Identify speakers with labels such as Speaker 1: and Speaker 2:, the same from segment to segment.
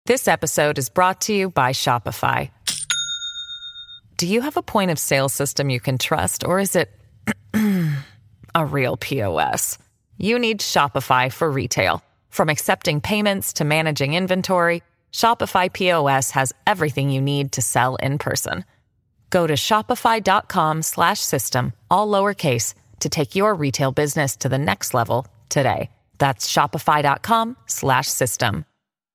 Speaker 1: This episode is brought to you by Shopify. Do you have a point of sale system you can trust, or is it a real POS? You need Shopify for retail. From accepting payments to managing inventory, Shopify POS has everything you need to sell in person. Go to shopify.com/system, all lowercase, to take your retail business to the next level today. That's shopify.com/system.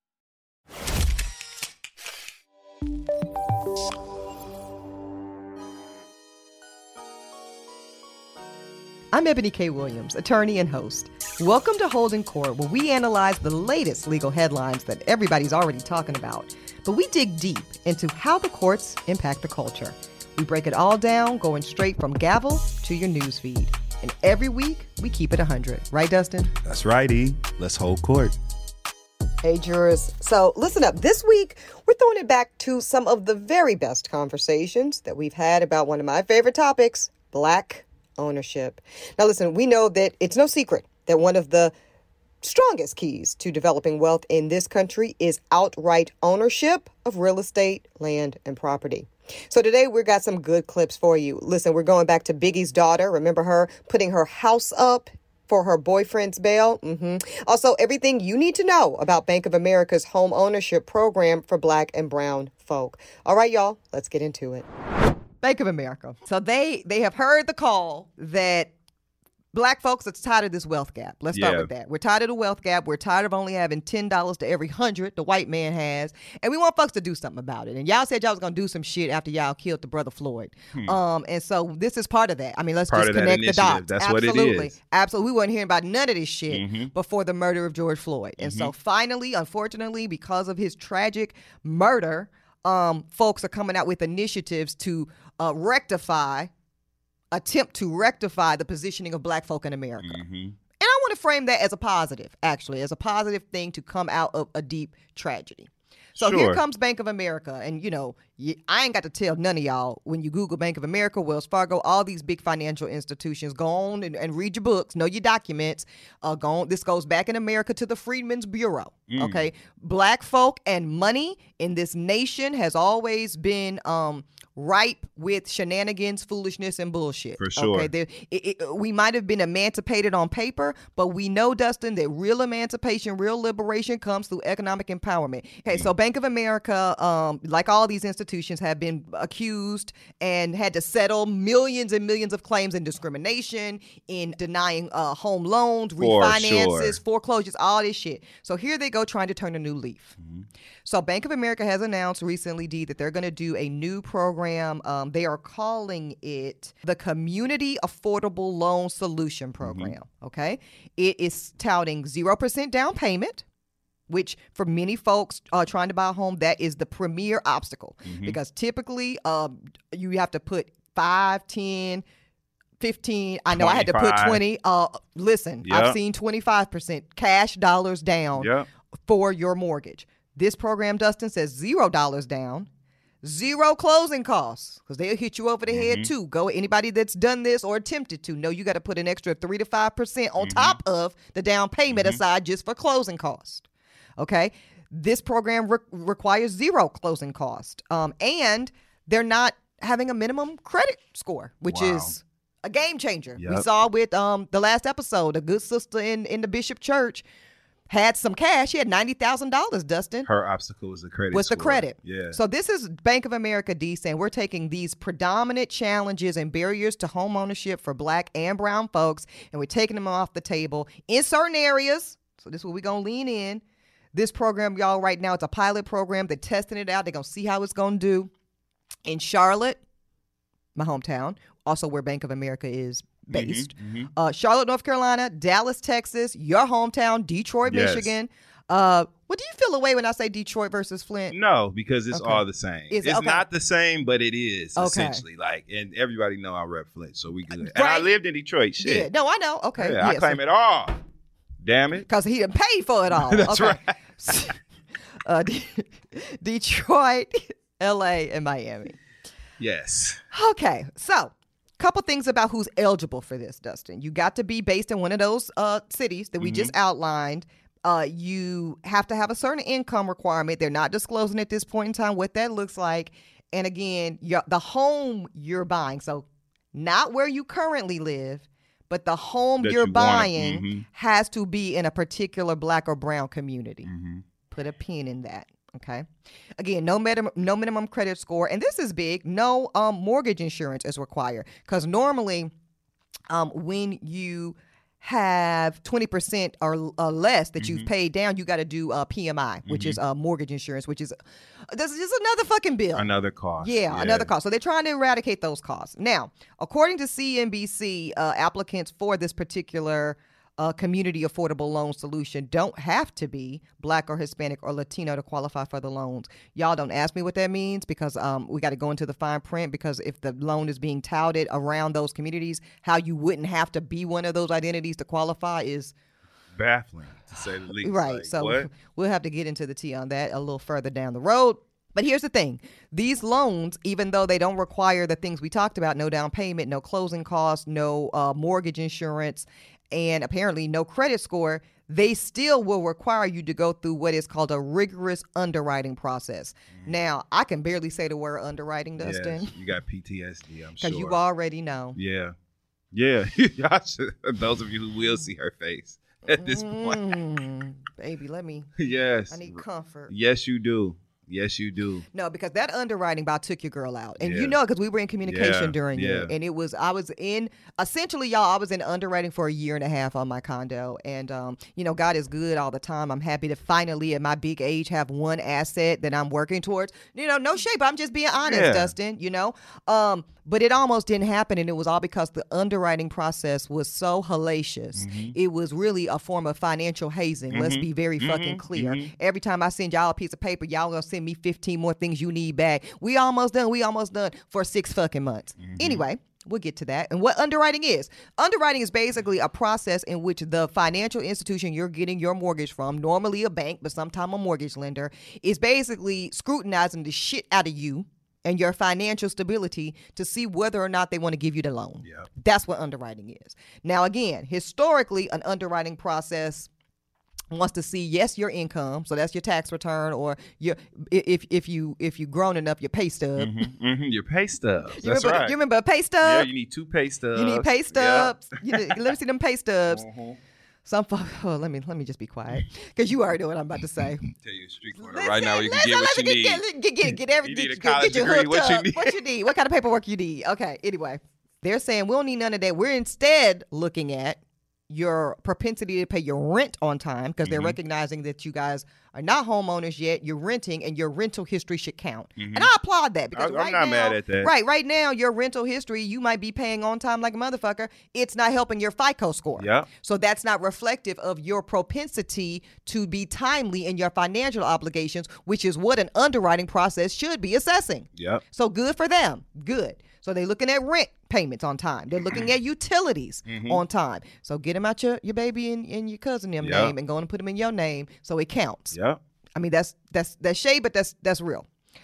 Speaker 2: I'm Ebony K. Williams, attorney and host. Welcome to Holding Court, where we analyze the latest legal headlines that everybody's already talking about. But we dig deep into how the courts impact the culture. We break it all down, going straight from gavel to your newsfeed. And every week, we keep it 100. Right, Dustin?
Speaker 3: That's right, E. Let's hold court.
Speaker 2: Hey, jurors. So listen up. This week, we're throwing it back to some of the very best conversations that we've had about one of my favorite topics, Black ownership. Now, listen, we know that it's no secret that one of the strongest keys to developing wealth in this country is outright ownership of real estate, land, and property. So today we've got some good clips for you. Listen, we're going back to Biggie's daughter. Remember her putting her house up for her boyfriend's bail? Also, everything you need to know about Bank of America's home ownership program for Black and brown folk. All right, y'all, let's get into it. Bank of America. So they have heard the call that Black folks are tired of this wealth gap. Let's start with that. We're tired of the wealth gap. We're tired of only having $10 to every 100 the white man has. And we want folks to do something about it. And y'all said y'all was going to do some shit after y'all killed the brother Floyd. And so this is part of that. I mean, let's just connect the dots.
Speaker 3: That's
Speaker 2: Absolutely.
Speaker 3: what it is.
Speaker 2: Absolutely. We weren't hearing about none of this shit before the murder of George Floyd. And so finally, unfortunately, because of his tragic murder, folks are coming out with initiatives to attempt to rectify the positioning of Black folk in America. And I want to frame that as a positive, actually, as a positive thing to come out of a deep tragedy. So here comes Bank of America. And, you know, I ain't got to tell none of y'all, when you Google Bank of America, Wells Fargo, all these big financial institutions, go on and read your books, know your documents. This goes back in America to the Freedmen's Bureau. Okay. Black folk and money in this nation has always been ripe with shenanigans, foolishness, and bullshit.
Speaker 3: For sure.
Speaker 2: Okay, we might have been emancipated on paper, but we know, Dustin, that real emancipation, real liberation comes through economic empowerment. Okay, so Bank of America, like all these institutions, have been accused and had to settle millions and millions of claims in discrimination, in denying home loans, refinances, foreclosures, all this shit. So here they go trying to turn a new leaf. So Bank of America has announced recently, Dee, that they're going to do a new program. They are calling it the Community Affordable Loan Solution Program. Okay. It is touting 0% down payment, which for many folks trying to buy a home, that is the premier obstacle, because typically you have to put 5, 10, 15. I know 25. I had to put 20. Listen, I've seen 25% cash dollars down for your mortgage. This program, Dustin, says $0 down, 0 closing costs, because they'll hit you over the head too. Anybody that's done this or attempted to know you got to put an extra 3 to 5% on top of the down payment aside just for closing costs. Okay, this program requires 0 closing cost, and they're not having a minimum credit score, which is a game changer. We saw with the last episode, a good sister in the Bishop Church had some cash. She had $90,000, Dustin.
Speaker 3: Her obstacle was the credit
Speaker 2: Was the
Speaker 3: score.
Speaker 2: credit.
Speaker 3: Yeah.
Speaker 2: So this is Bank of America, D, saying we're taking these predominant challenges and barriers to home ownership for Black and brown folks, and we're taking them off the table in certain areas. So this is where we're going to lean in. This program, y'all, right now, it's a pilot program. They're testing it out. They're going to see how it's going to do. In Charlotte, my hometown, also where Bank of America is based. Charlotte, North Carolina, Dallas, Texas, your hometown, Detroit, Michigan. What do you feel away when I say Detroit versus Flint?
Speaker 3: No, because it's all the same. It's not the same, but it is essentially. Like, and everybody know I rep Flint, so we good. Right. And I lived in Detroit. Shit.
Speaker 2: Yeah. No, I know. Okay.
Speaker 3: Yeah, I claim it all. Damn it.
Speaker 2: Because he done paid for it all.
Speaker 3: That's right.
Speaker 2: Detroit, LA, and Miami.
Speaker 3: Yes.
Speaker 2: Okay. So, couple things about who's eligible for this, Dustin. You got to be based in one of those cities that we just outlined. You have to have a certain income requirement. They're not disclosing at this point in time what that looks like. And again, the home you're buying, so not where you currently live, but the home you're buying has to be in a particular Black or brown community. Put a pin in that. Okay. Again, no minimum credit score. And this is big. No mortgage insurance is required. Because normally when you have 20% or less that you've paid down, you got to do PMI, which is mortgage insurance, which is this is another fucking bill.
Speaker 3: Another cost.
Speaker 2: Yeah, another cost. So they're trying to eradicate those costs. Now, according to CNBC, applicants for this particular community affordable loan solution don't have to be Black or Hispanic or Latino to qualify for the loans. Y'all don't ask me what that means because we got to go into the fine print, because if the loan is being touted around those communities, how you wouldn't have to be one of those identities to qualify is
Speaker 3: baffling, to say the least.
Speaker 2: Right.
Speaker 3: Like,
Speaker 2: so
Speaker 3: what?
Speaker 2: We'll have to get into the tea on that a little further down the road. But here's the thing. These loans, even though they don't require the things we talked about, no down payment, no closing costs, no mortgage insurance, and apparently no credit score, they still will require you to go through what is called a rigorous underwriting process. Now, I can barely say the word underwriting, Dustin.
Speaker 3: Yes, you got PTSD, I'm sure.
Speaker 2: Because you already know.
Speaker 3: Yeah. Yeah. Those of you who will see her face at this point.
Speaker 2: Baby, let me.
Speaker 3: Yes.
Speaker 2: I need comfort.
Speaker 3: Yes, you do. Yes, you do.
Speaker 2: No, because that underwriting about took your girl out. And you know, because we were in communication during it. And I was in underwriting for a year and a half on my condo. And, God is good all the time. I'm happy to finally, at my big age, have one asset that I'm working towards. No shade, but I'm just being honest, Dustin, But it almost didn't happen, and it was all because the underwriting process was so hellacious. It was really a form of financial hazing. Let's be very fucking clear. Every time I send y'all a piece of paper, y'all gonna send me 15 more things you need back. We almost done for 6 fucking months. Anyway, we'll get to that. And what underwriting is. Underwriting is basically a process in which the financial institution you're getting your mortgage from, normally a bank, but sometimes a mortgage lender, is basically scrutinizing the shit out of you and your financial stability to see whether or not they want to give you the loan. Yep. That's what underwriting is. Now, again, historically, an underwriting process wants to see, yes, your income, so that's your tax return, or your if you grown enough, your pay stub.
Speaker 3: Your pay stubs. That's right.
Speaker 2: You remember a pay stub?
Speaker 3: Yeah, you need 2 pay stubs.
Speaker 2: You need pay stubs. Let me see them pay stubs. Some folks, let me just be quiet, because you already know what I'm about to say.
Speaker 3: Tell you a street corner right now where you can get what you need.
Speaker 2: Get everything. You need a college degree. What you need? What kind of paperwork you need? Okay. Anyway, they're saying we don't need none of that. We're instead looking at your propensity to pay your rent on time, because they're recognizing that you guys are not homeowners yet. You're renting, and your rental history should count. And I applaud that, because
Speaker 3: I'm not mad at that.
Speaker 2: Right now, your rental history, you might be paying on time like a motherfucker. It's not helping your FICO score.
Speaker 3: Yeah.
Speaker 2: So that's not reflective of your propensity to be timely in your financial obligations, which is what an underwriting process should be assessing.
Speaker 3: Yep.
Speaker 2: So good for them. Good. So they're looking at rent payments on time. They're looking at utilities on time. So get them out your baby and your cousin name and go and put them in your name so it counts.
Speaker 3: Yeah.
Speaker 2: I mean, that's shade, but that's real.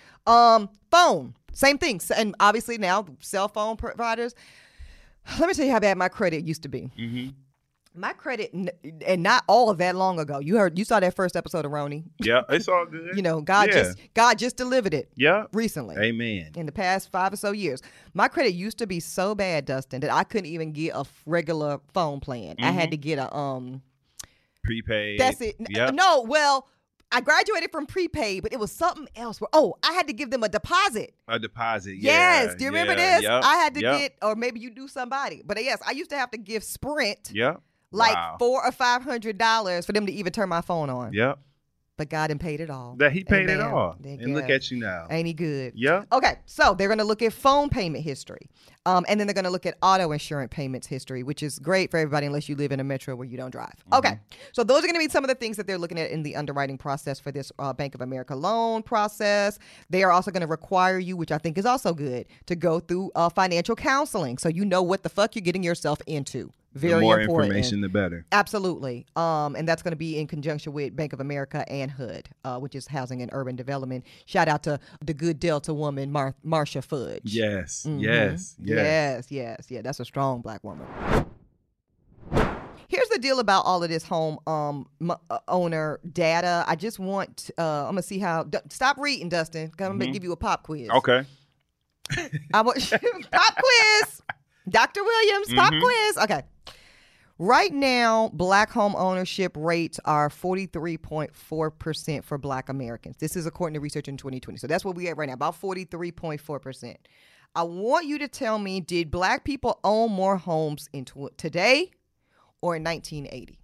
Speaker 2: Phone, same thing. And obviously now cell phone providers. Let me tell you how bad my credit used to be. My credit, and not all of that long ago. You saw that first episode of Roni.
Speaker 3: Yeah, it's all good.
Speaker 2: God just delivered it.
Speaker 3: Yeah,
Speaker 2: recently.
Speaker 3: Amen.
Speaker 2: In the past 5 or so years, my credit used to be so bad, Dustin, that I couldn't even get a regular phone plan. I had to get a
Speaker 3: prepaid.
Speaker 2: That's it.
Speaker 3: Yep.
Speaker 2: No, well, I graduated from prepaid, but it was something else. I had to give them a deposit.
Speaker 3: A deposit,
Speaker 2: yes. Do you remember this? Yep. I had to get, or maybe you do somebody, but yes, I used to have to give Sprint.
Speaker 3: Yep.
Speaker 2: Like $400 or $500 for them to even turn my phone on.
Speaker 3: Yep.
Speaker 2: But God done paid it all.
Speaker 3: That he paid it all. And look at you now.
Speaker 2: Ain't he good?
Speaker 3: Yeah.
Speaker 2: Okay, so they're going to look at phone payment history. And then they're going to look at auto insurance payments history, which is great for everybody unless you live in a metro where you don't drive. Okay, so those are going to be some of the things that they're looking at in the underwriting process for this Bank of America loan process. They are also going to require you, which I think is also good, to go through financial counseling so you know what the fuck you're getting yourself into. Very
Speaker 3: the more
Speaker 2: important.
Speaker 3: Information, the better.
Speaker 2: Absolutely. And that's going to be in conjunction with Bank of America and HUD, which is Housing and Urban Development. Shout out to the good Delta woman, Marsha Fudge.
Speaker 3: Yes.
Speaker 2: Yeah, that's a strong Black woman. Here's the deal about all of this home owner data. I just want, I'm going to see how, stop reading, Dustin. I'm going to give you a pop quiz.
Speaker 3: Okay.
Speaker 2: Pop quiz. Dr. Williams, pop quiz. Okay. Right now, black home ownership rates are 43.4% for black Americans. This is according to research in 2020. So that's what we at right now, about 43.4%. I want you to tell me, did black people own more homes in today or in 1980?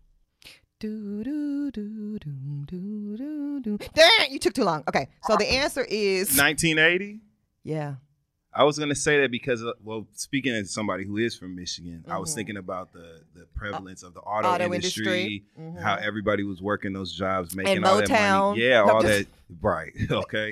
Speaker 2: Damn, you took too long. Okay, so the answer is
Speaker 3: 1980.
Speaker 2: Yeah.
Speaker 3: I was going to say that because, speaking as somebody who is from Michigan, I was thinking about the prevalence of the auto industry, how everybody was working those jobs, making
Speaker 2: and
Speaker 3: all
Speaker 2: Motown.
Speaker 3: that money. Yeah, all that. Right. Okay.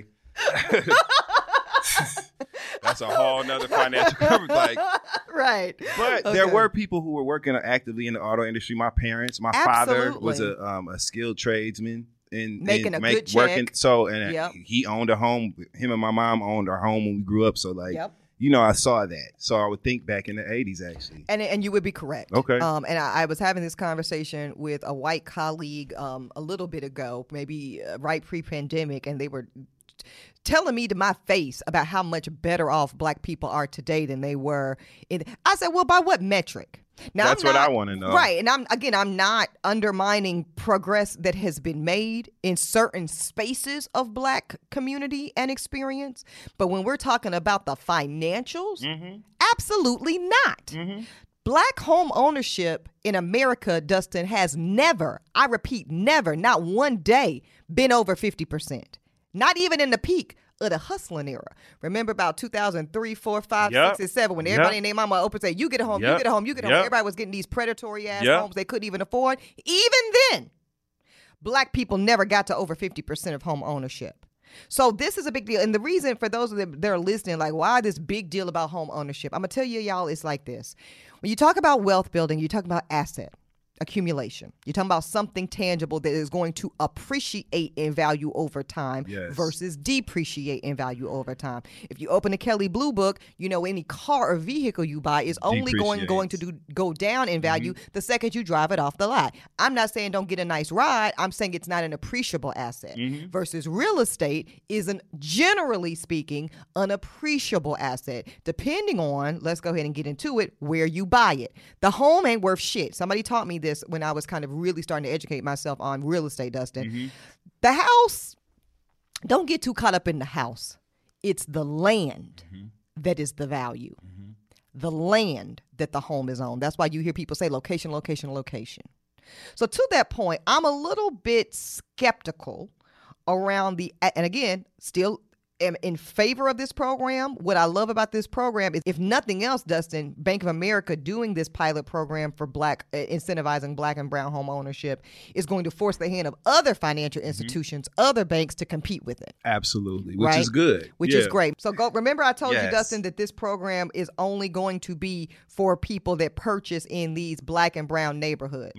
Speaker 3: That's a whole nother financial coverage. Like,
Speaker 2: right.
Speaker 3: But there were people who were working actively in the auto industry. My parents, my father was a skilled tradesman.
Speaker 2: Making a good check.
Speaker 3: So, he owned a home. Him and my mom owned our home when we grew up. So, like, I saw that. So I would think back in the 80s, actually.
Speaker 2: And you would be correct.
Speaker 3: Okay.
Speaker 2: And I was having this conversation with a white colleague a little bit ago, maybe right pre-pandemic, and they were telling me to my face about how much better off black people are today than they were. I said, well, by what metric? Now,
Speaker 3: that's what I want to know.
Speaker 2: Right. And I'm not undermining progress that has been made in certain spaces of black community and experience. But when we're talking about the financials, absolutely not. Black home ownership in America, Dustin, has never, I repeat, never, not one day, been over 50%. Not even in the peak of the hustling era. Remember about 2003, 4, 5, 6, and 7 when everybody and their mama open say, you get a home, you get a home, you get a home. Everybody was getting these predatory ass homes they couldn't even afford. Even then, black people never got to over 50% of home ownership. So this is a big deal. And the reason for those that are listening, like, why this big deal about home ownership? I'm going to tell you, y'all, it's like this. When you talk about wealth building, you talk about asset accumulation. You're talking about something tangible that is going to appreciate in value over time versus depreciate in value over time. If you open a Kelley Blue Book, any car or vehicle you buy is only going to go down in value the second you drive it off the lot. I'm not saying don't get a nice ride. I'm saying it's not an appreciable asset versus real estate isn't, generally speaking, an appreciable asset, depending on, let's go ahead and get into it, where you buy it. The home ain't worth shit. Somebody taught me this when I was kind of really starting to educate myself on real estate, Dustin. The house, don't get too caught up in the house. It's the land that is the value. The land that the home is on. That's why you hear people say location, location, location. So to that point, I'm a little bit skeptical around and again, still am in favor of this program. What I love about this program is, if nothing else, Dustin, Bank of America doing this pilot program for incentivizing black and brown home ownership is going to force the hand of other financial institutions, other banks to compete with it.
Speaker 3: Absolutely, which is good.
Speaker 2: Which is great. So remember I told you, Dustin, that this program is only going to be for people that purchase in these black and brown neighborhoods.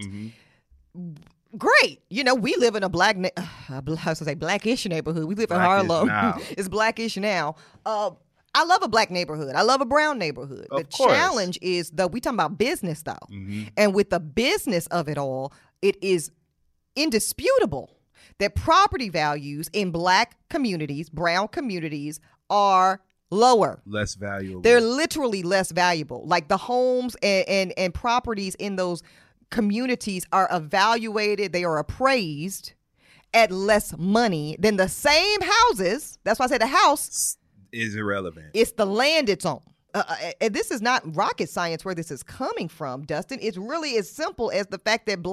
Speaker 2: Great. We live in a blackish neighborhood. We live in Harlem. It's blackish now. I love a black neighborhood. I love a brown neighborhood. The challenge is, though, we talking about business, though. And with the business of it all, it is indisputable that property values in black communities, brown communities, are lower.
Speaker 3: Less valuable.
Speaker 2: They're literally less valuable. Like the homes and properties in those communities are evaluated, they are appraised at less money than the same houses. That's why I say the house
Speaker 3: is irrelevant.
Speaker 2: It's the land it's on. And this is not rocket science where this is coming from, Dustin. It's really as simple as the fact that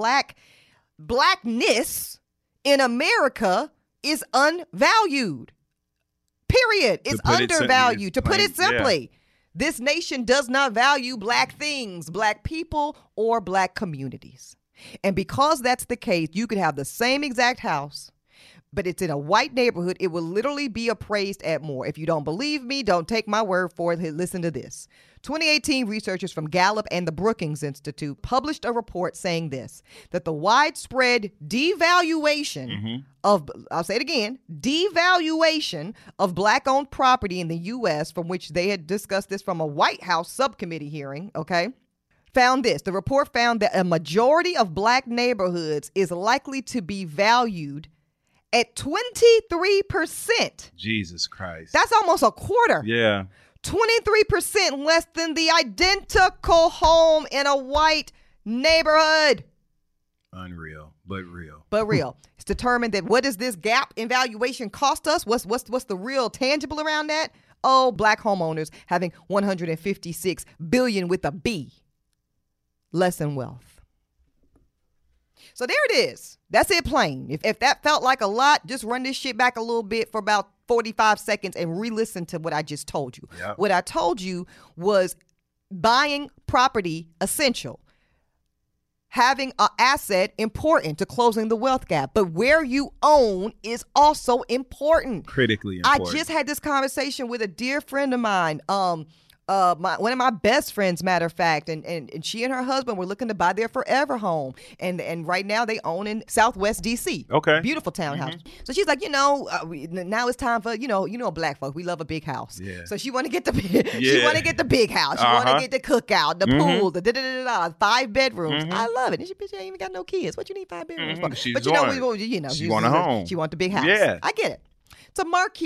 Speaker 2: blackness in America is unvalued. Period. It's undervalued. To put it simply. This nation does not value black things, black people, or black communities. And because that's the case, you could have the same exact house, but it's in a white neighborhood. It will literally be appraised at more. If you don't believe me, don't take my word for it. Listen to this. 2018 researchers from Gallup and the Brookings Institute published a report saying this, that the widespread devaluation of, I'll say it again, devaluation of black-owned property in the U.S., from which they had discussed this from a White House subcommittee hearing, okay, found this. The report found that a majority of black neighborhoods is likely to be valued at 23%.
Speaker 3: Jesus Christ.
Speaker 2: That's almost a quarter.
Speaker 3: Yeah.
Speaker 2: 23% less than the identical home in a white neighborhood.
Speaker 3: Unreal, but real.
Speaker 2: But real. It's determined that what does this gap in valuation cost us? What's the real tangible around that? Oh, black homeowners having $156 billion with a B less in wealth. So there it is. That's it plain. If that felt like a lot, just run this shit back a little bit for about 45 seconds and re-listen to what I just told you.
Speaker 3: Yep.
Speaker 2: What I told you was buying property essential. Having an asset important to closing the wealth gap. But where you own is also important.
Speaker 3: Critically important.
Speaker 2: I just had this conversation with a dear friend of mine. One of my best friends, matter of fact, and she and her husband were looking to buy their forever home, and right now they own in Southwest DC.
Speaker 3: Okay,
Speaker 2: beautiful townhouse. So she's like, now it's time for black folk. We love a big house.
Speaker 3: Yeah.
Speaker 2: So she want to get the she want to get the big house. She want to get the cookout, the pool, the 5 bedrooms. I love it. And she bitch ain't even got no kids. What you need 5 bedrooms for?
Speaker 3: She's
Speaker 2: but
Speaker 3: she want a home.
Speaker 2: She want the big house.
Speaker 3: Yeah,
Speaker 2: I get it. It's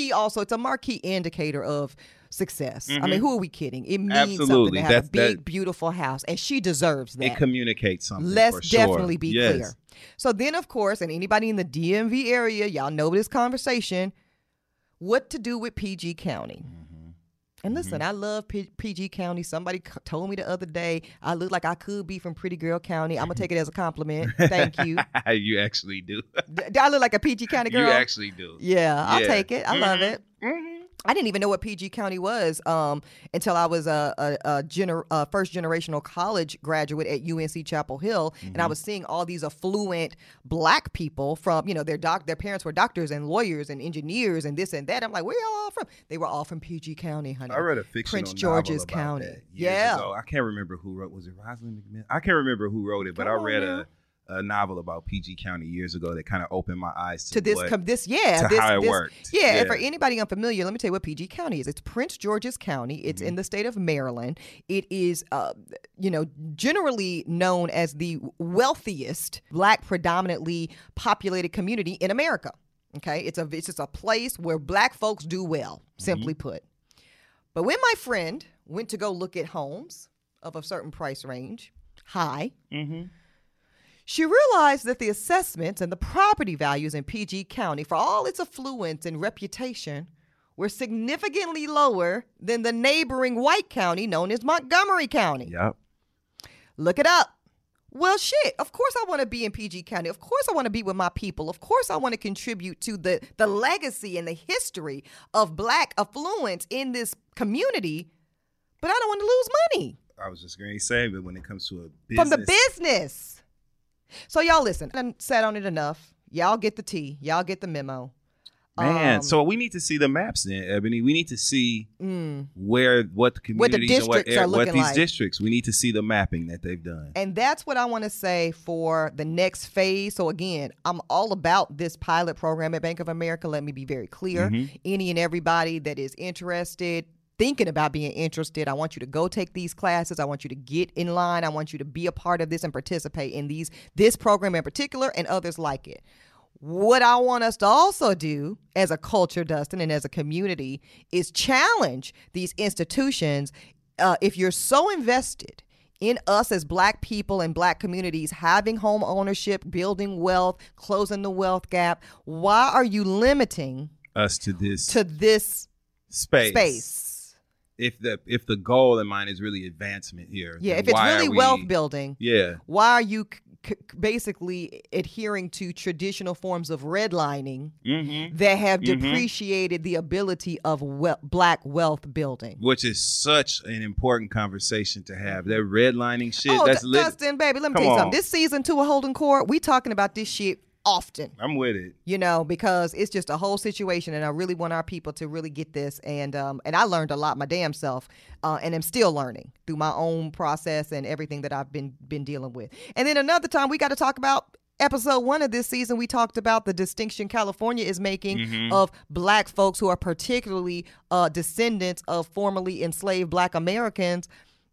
Speaker 2: a marquee indicator of success. I mean, who are we kidding? It means something to have a big, beautiful house, and she deserves that.
Speaker 3: It communicates something.
Speaker 2: Let's definitely be clear. So then, of course, and anybody in the DMV area, y'all know this conversation, what to do with PG County. And listen, I love PG County. Somebody told me the other day I look like I could be from Pretty Girl County. I'm going to take it as a compliment. Thank you.
Speaker 3: You actually do.
Speaker 2: Do I look like a PG County girl?
Speaker 3: You actually do.
Speaker 2: Yeah, I'll take it. I love it. I didn't even know what PG County was until I was a first generational college graduate at UNC Chapel Hill, and I was seeing all these affluent black people from, their parents were doctors and lawyers and engineers and this and that. I'm like, where y'all all from? They were all from PG County, honey.
Speaker 3: I read a fictional
Speaker 2: Prince George's
Speaker 3: novel about
Speaker 2: County.
Speaker 3: That years ago. I can't remember who wrote. Was it Rosalind McMillan? I can't remember who wrote it, but I read a novel about PG County years ago that kind of opened my eyes to how it worked.
Speaker 2: Yeah, and for anybody unfamiliar, let me tell you what PG County is. It's Prince George's County. It's in the state of Maryland. It is, generally known as the wealthiest black predominantly populated community in America. Okay, it's just a place where black folks do well, simply put. But when my friend went to go look at homes of a certain price range, high, she realized that the assessments and the property values in PG County, for all its affluence and reputation, were significantly lower than the neighboring white county known as Montgomery County.
Speaker 3: Yep.
Speaker 2: Look it up. Well, shit, of course I want to be in PG County. Of course I want to be with my people. Of course I want to contribute to the legacy and the history of black affluence in this community, but I don't want to lose money.
Speaker 3: I was just going to say, but when it comes to a business.
Speaker 2: From the business. So y'all listen, I sat on it enough. Y'all get the tea. Y'all get the memo.
Speaker 3: Man, so we need to see the maps then, Ebony. We need to see what the communities what these districts. We need to see the mapping that they've done.
Speaker 2: And that's what I want to say for the next phase. So again, I'm all about this pilot program at Bank of America. Let me be very clear. Any and everybody that is interested, thinking about being interested, I want you to go take these classes. I want you to get in line. I want you to be a part of this and participate in this program in particular and others like it. What I want us to also do as a culture, Dustin, and as a community is challenge these institutions. If you're so invested in us as black people and black communities having home ownership, building wealth, closing the wealth gap, why are you limiting
Speaker 3: us to this
Speaker 2: space?
Speaker 3: If the goal in mind is really advancement here,
Speaker 2: if it's really wealth building, why are you basically adhering to traditional forms of redlining that have depreciated the ability of black wealth building?
Speaker 3: Which is such an important conversation to have. That redlining shit.
Speaker 2: Oh, Dustin, baby, let me tell you something. This season 2 of Holding Court, we talking about this shit often.
Speaker 3: I'm with it.
Speaker 2: Because it's just a whole situation, and I really want our people to really get this. And I learned a lot my damn self, and I'm still learning through my own process and everything that I've been dealing with. And then another time we got to talk about episode 1 of this season. We talked about the distinction California is making of black folks who are particularly descendants of formerly enslaved black Americans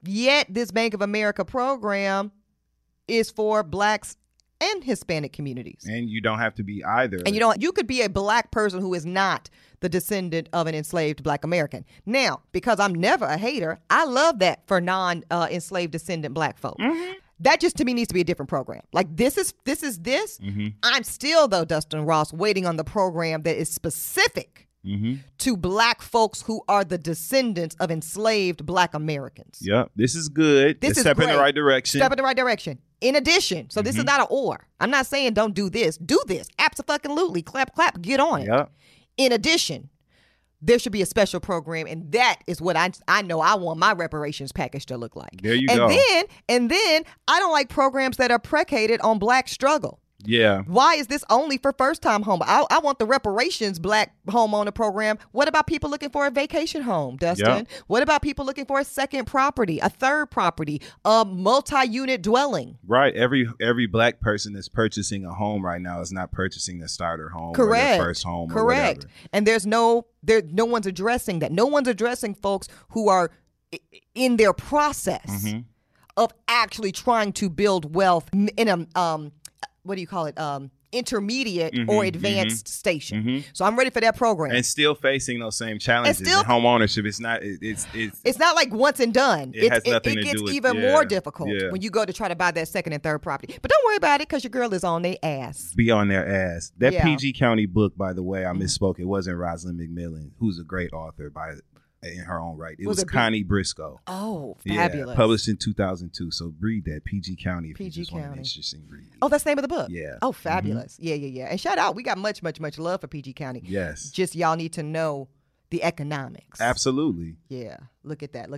Speaker 2: Yet this Bank of America program is for blacks and Hispanic communities.
Speaker 3: And you don't have to be either.
Speaker 2: And you could be a black person who is not the descendant of an enslaved black American. Now, because I'm never a hater, I love that for non-enslaved descendant black folk. Mm-hmm. That just to me needs to be a different program. Like this is this. Mm-hmm. I'm still, though, Dustin Ross, waiting on the program that is specific to black folks who are the descendants of enslaved black Americans.
Speaker 3: Yep. This is good. This is step in the right direction.
Speaker 2: Step in the right direction. In addition, so this is not an or. I'm not saying don't do this. Do this. Abso-fucking-lutely. Clap, clap. Get on it.
Speaker 3: Yep.
Speaker 2: In addition, there should be a special program, and that is what I know I want my reparations package to look like.
Speaker 3: There you go.
Speaker 2: And then I don't like programs that are predicated on black struggle.
Speaker 3: Yeah.
Speaker 2: Why is this only for first-time home? I want the reparations black homeowner program. What about people looking for a vacation home, Dustin?
Speaker 3: Yep.
Speaker 2: What about people looking for a second property, a third property, a multi-unit dwelling?
Speaker 3: Right. Every black person that's purchasing a home right now is not purchasing a starter home or
Speaker 2: Correct.
Speaker 3: their first home.
Speaker 2: Correct.
Speaker 3: Or whatever.
Speaker 2: And no one's addressing that. No one's addressing folks who are in their process of actually trying to build wealth in a what do you call it? Intermediate or advanced station. So I'm ready for that program.
Speaker 3: And still facing those same challenges in home ownership. It's
Speaker 2: not like once and done.
Speaker 3: It has nothing to do with
Speaker 2: it gets even more difficult when you go to try to buy that second and third property. But don't worry about it because your girl is on their ass.
Speaker 3: Be on their ass. That PG County book, by the way, I misspoke. It wasn't Rosalind McMillan, who's a great author in her own right. It was Connie Briscoe.
Speaker 2: Oh, fabulous.
Speaker 3: Yeah, published in 2002. So read that, PG County, if you just want an interesting read.
Speaker 2: Oh, that's the name of the book?
Speaker 3: Yeah.
Speaker 2: Oh, fabulous. Yeah. And shout out, we got much, much, much love for PG County.
Speaker 3: Yes.
Speaker 2: Just y'all need to know the economics.
Speaker 3: Absolutely.
Speaker 2: Yeah. Look at that.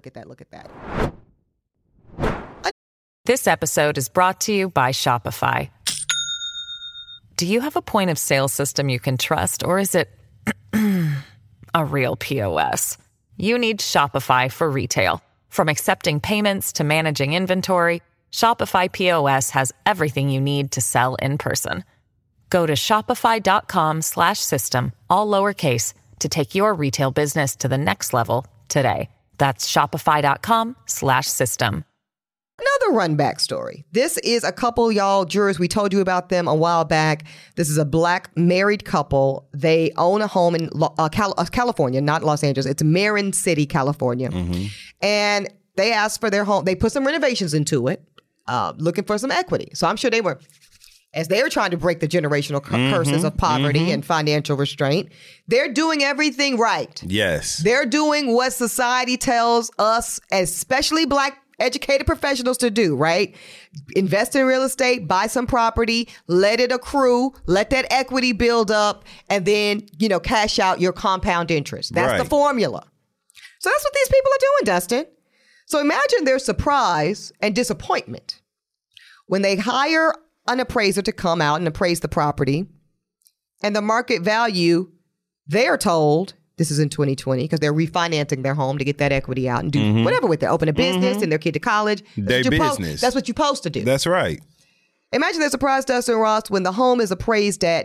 Speaker 1: This episode is brought to you by Shopify. Do you have a point of sale system you can trust, or is it a real POS? You need Shopify for retail. From accepting payments to managing inventory, Shopify POS has everything you need to sell in person. Go to shopify.com/system, all lowercase, to take your retail business to the next level today. That's shopify.com/system.
Speaker 2: Another run back story. This is a couple, y'all, jurors. We told you about them a while back. This is a black married couple. They own a home in California, not Los Angeles. It's Marin City, California. And they asked for their home. They put some renovations into it, looking for some equity. So I'm sure they were, as they were trying to break the generational curses of poverty and financial restraint, they're doing everything right.
Speaker 3: Yes.
Speaker 2: They're doing what society tells us, especially black educated professionals, to do, right? Invest in real estate, buy some property, let it accrue, let that equity build up, and then, cash out your compound interest. That's the formula. So that's what these people are doing, Dustin. So imagine their surprise and disappointment when they hire an appraiser to come out and appraise the property, and the market value, they are told, this is in 2020 because they're refinancing their home to get that equity out and do whatever with it. Open a business, send their kid to college.
Speaker 3: Their business.
Speaker 2: That's what you're supposed to do.
Speaker 3: That's right.
Speaker 2: Imagine their surprise, Dustin Ross, when the home is appraised at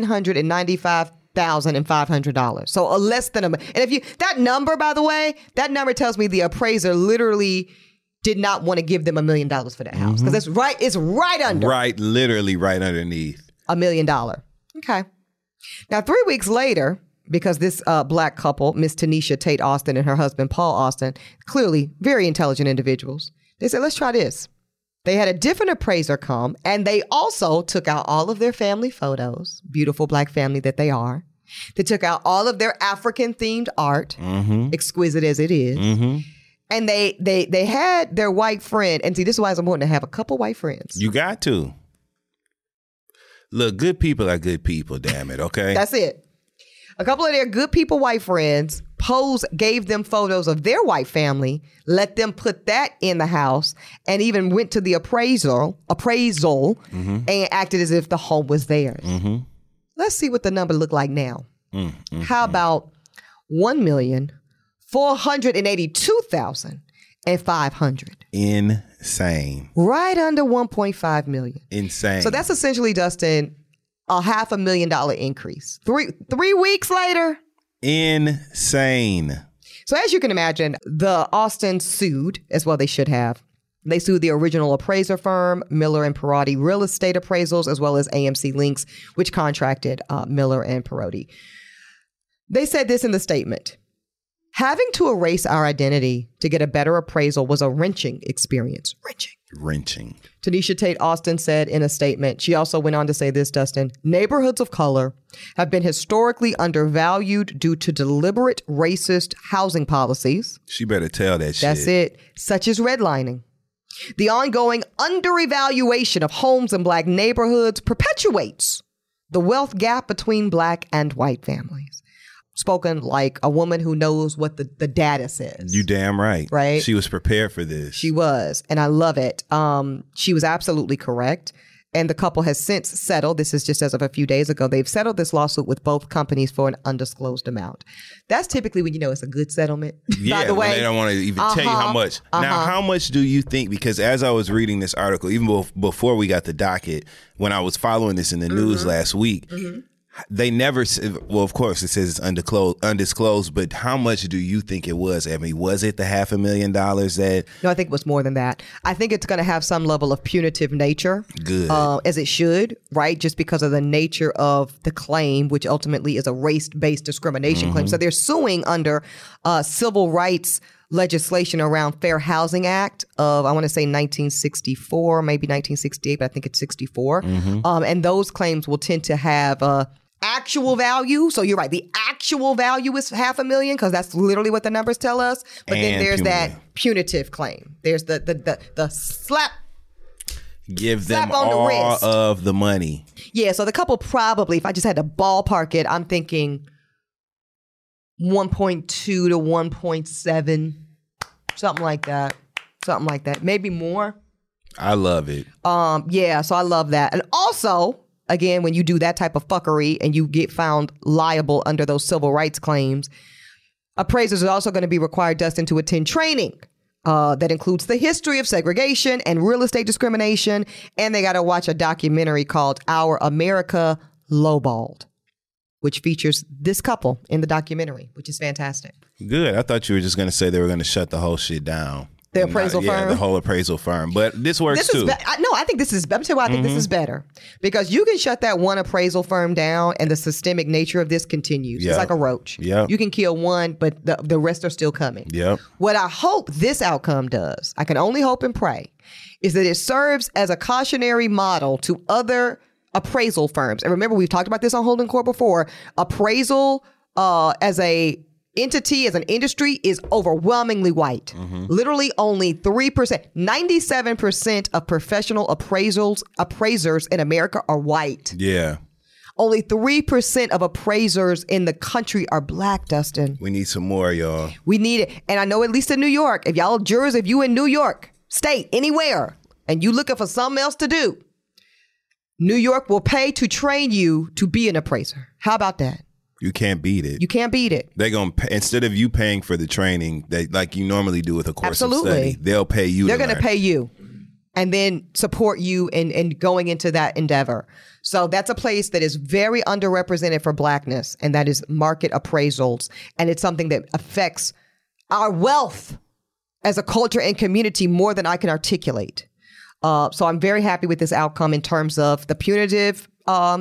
Speaker 2: $995,500. So less than and that number, by the way, that number tells me the appraiser literally did not want to give them $1 million for that house because it's right under.
Speaker 3: Right, literally right underneath
Speaker 2: $1 million. Okay. Now 3 weeks later, because this black couple, Miss Tanisha Tate Austin and her husband, Paul Austin, clearly very intelligent individuals, they said, let's try this. They had a different appraiser come, and they also took out all of their family photos, beautiful black family that they are. They took out all of their African-themed art, exquisite as it is. And they had their white friend, and see, this is why it's important to have a couple white friends.
Speaker 3: You got to. Look, good people are good people, damn it, okay?
Speaker 2: That's it. A couple of their good people white friends gave them photos of their white family, let them put that in the house, and even went to the appraisal, and acted as if the home was theirs. Let's see what the number look like now. How about $1,482,500?
Speaker 3: Insane.
Speaker 2: Right under $1.5 million.
Speaker 3: Insane.
Speaker 2: So that's essentially, Dustin, a $500,000 increase. Three weeks later.
Speaker 3: Insane.
Speaker 2: So as you can imagine, the Austins sued, as well they should have. They sued the original appraiser firm, Miller and Perotti Real Estate Appraisals, as well as AMC Links, which contracted Miller and Perotti. They said this in the statement. Having to erase our identity to get a better appraisal was a wrenching experience. Wrenching. Tanisha Tate Austin said in a statement. She also went on to say this, Dustin. Neighborhoods of color have been historically undervalued due to deliberate racist housing policies.
Speaker 3: She better tell that shit.
Speaker 2: That's it. Such as redlining. The ongoing underevaluation of homes in Black neighborhoods perpetuates the wealth gap between Black and white families. Spoken like a woman who knows what the data says.
Speaker 3: You damn right.
Speaker 2: Right?
Speaker 3: She was prepared for this.
Speaker 2: She was, and I love it. She was absolutely correct. And the couple has since settled. This is just as of a few days ago. They've settled this lawsuit with both companies for an undisclosed amount. That's typically when you know it's a good settlement.
Speaker 3: Yeah,
Speaker 2: by the way.
Speaker 3: They don't want to even tell you how much. Now, how much do you think? Because as I was reading this article, even before we got the docket, when I was following this in the news last week, they never said, well, of course, it says it's undisclosed, but how much do you think it was? I mean, was it the $500,000 that?
Speaker 2: No, I think it was more than that. I think it's going to have some level of punitive nature.
Speaker 3: Good.
Speaker 2: As it should, right? Just because of the nature of the claim, which ultimately is a race-based discrimination claim. So they're suing under civil rights legislation around Fair Housing Act of, I want to say 1964, maybe 1968, but I think it's 64. And those claims will tend to have actual value. So you're right. The actual value is $500,000 because that's literally what the numbers tell us. But then there's that punitive claim. There's the slap.
Speaker 3: Give them all of the money.
Speaker 2: Yeah. So the couple probably, if I just had to ballpark it, I'm thinking 1.2 to 1.7, something like that. Maybe more.
Speaker 3: I love it.
Speaker 2: Yeah. So I love that. And also, again, when you do that type of fuckery and you get found liable under those civil rights claims, appraisers are also going to be required, Dustin, to attend training that includes the history of segregation and real estate discrimination. And they got to watch a documentary called Our America Lowballed, which features this couple in the documentary, which is fantastic.
Speaker 3: Good. I thought you were just going to say they were going to shut the whole shit down.
Speaker 2: The appraisal firm?
Speaker 3: Yeah, the whole appraisal firm. But this works too.
Speaker 2: I think this is, I'm tell you why I think this is better. Because you can shut that one appraisal firm down and the systemic nature of this continues. Yep. It's like a roach.
Speaker 3: Yep.
Speaker 2: You can kill one, but the rest are still coming.
Speaker 3: Yep.
Speaker 2: What I hope this outcome does, I can only hope and pray, is that it serves as a cautionary model to other appraisal firms. And remember, we've talked about this on Holding Court before. Appraisal as a entity, as an industry, is overwhelmingly white. Literally only 3%. 97% of professional appraisers in America are white.
Speaker 3: Yeah.
Speaker 2: Only 3% of appraisers in the country are Black, Dustin.
Speaker 3: We need some more, y'all.
Speaker 2: We need it. And I know at least in New York, if y'all jurors, if you in New York State, anywhere, and you looking for something else to do, New York will pay to train you to be an appraiser. How about that?
Speaker 3: You can't beat it.
Speaker 2: You can't beat it.
Speaker 3: They're going to, instead of you paying for the training that like you normally do with a course of study, they'll pay you.
Speaker 2: They're going to pay you and then support you in going into that endeavor. So that's a place that is very underrepresented for Blackness, and that is market appraisals. And it's something that affects our wealth as a culture and community more than I can articulate. So I'm very happy with this outcome in terms of the punitive